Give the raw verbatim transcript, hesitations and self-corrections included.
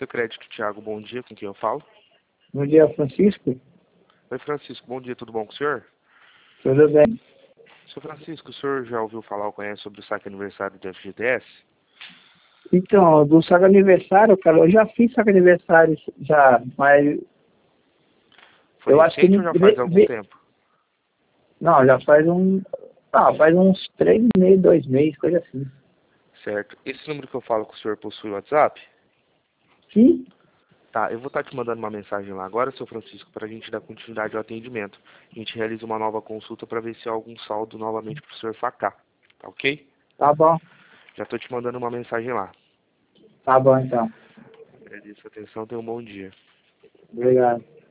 Seu Crédito, Thiago, bom dia, com quem eu falo? Bom dia, Francisco. Oi, Francisco, bom dia, tudo bom com o senhor? Tudo bem? Seu Francisco, o senhor já ouviu falar ou conhece sobre o saque aniversário do F G T S? Então, do saco aniversário, cara, eu já fiz saco aniversário já, mas Foi eu acho que... recente ou já faz algum ve- tempo? Não, já faz um... Ah, faz uns três meses, dois meses, coisa assim. Certo. Esse número que eu falo com o senhor possui WhatsApp? Sim? Tá, eu vou estar te mandando uma mensagem lá agora, seu Francisco, para a gente dar continuidade ao atendimento. A gente realiza uma nova consulta para ver se há algum saldo novamente para o senhor sacar. Tá ok? Tá bom. Já estou te mandando uma mensagem lá. Tá bom, então. Agradeço a atenção, tenha um bom dia. Obrigado.